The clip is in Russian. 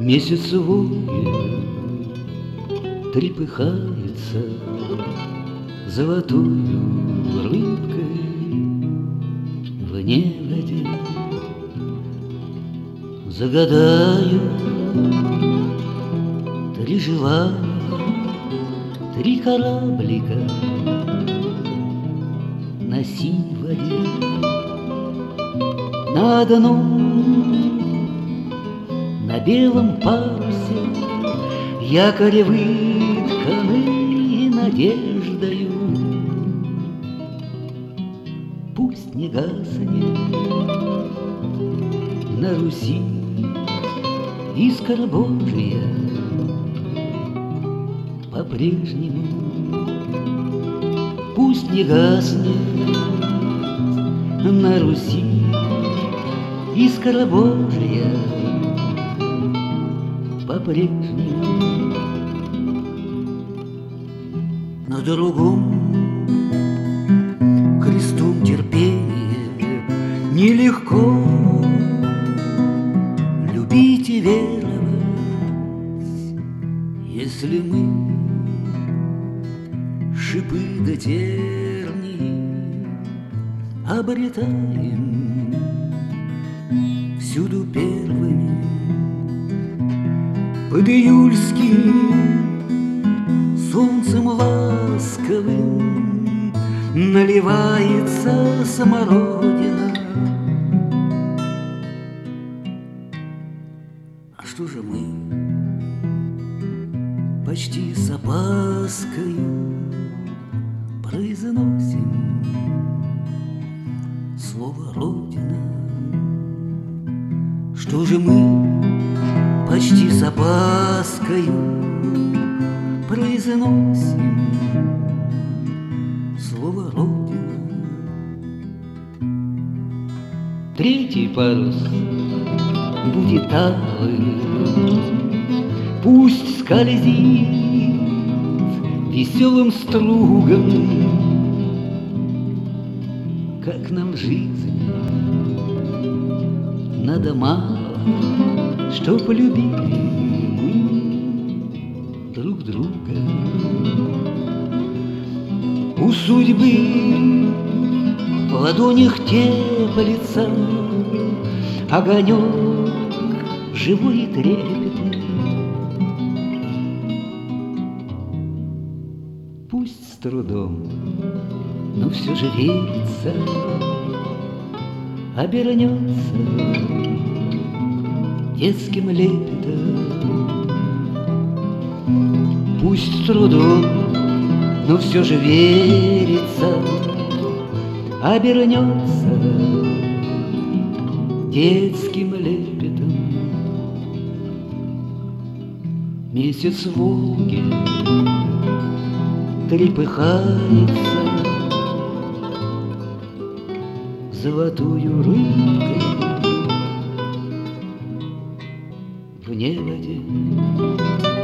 Месяц в Волге трепыхается золотую рыбкой в неводе. Загадаю три желания, три кораблика на синей воде. На одном, на белом парусе якорь вытканы надеждою. Пусть не гаснет на Руси искра Божия по-прежнему. Пусть не гаснет на Руси искра Божия по-прежнему. На другом крестом терпения нелегко любить и веровать, если мы шипы да тернии обретаем всюду первыми. Под июльским солнцем ласковым наливается смородина. А что же мы почти с опаскою произносим слово «Родина»? Что же мы почти с опаскою произносим слово «Родина»? Третий парус будет алым, пусть скользит веселым стругом, как нам жизнь надо мало, что полюбили мы друг друга. У судьбы в ладонях теплится огонек живой и трепетный. Пусть с трудом, но все же верится, обернется детским лепетом. Пусть с трудом, но все же верится, обернется детским лепетом. Месяц в Волге трепыхается золотую рыбкой в неводе.